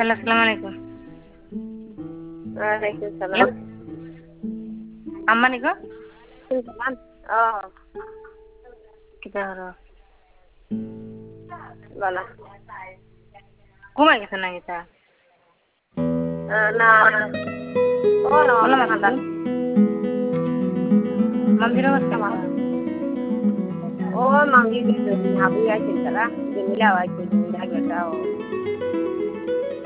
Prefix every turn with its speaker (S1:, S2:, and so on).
S1: Hello, আসসালামু আলাইকুম।
S2: ওয়ালাইকুম
S1: হ্যালো,
S2: সালাম।
S1: আম্মা নিকো
S2: শুনছিলাম?
S1: কিতা হলো?
S2: বলো।
S1: ঘুমাই গেছে না কিতা?
S2: না, ও না,
S1: বলো
S2: আমরা
S1: মাসুদ, মন্দির অবস্থা
S2: আমার
S1: কিতা?
S2: ও মামি আবু আইছেন তারা জমিলা আইছে জমিলা গেটা ও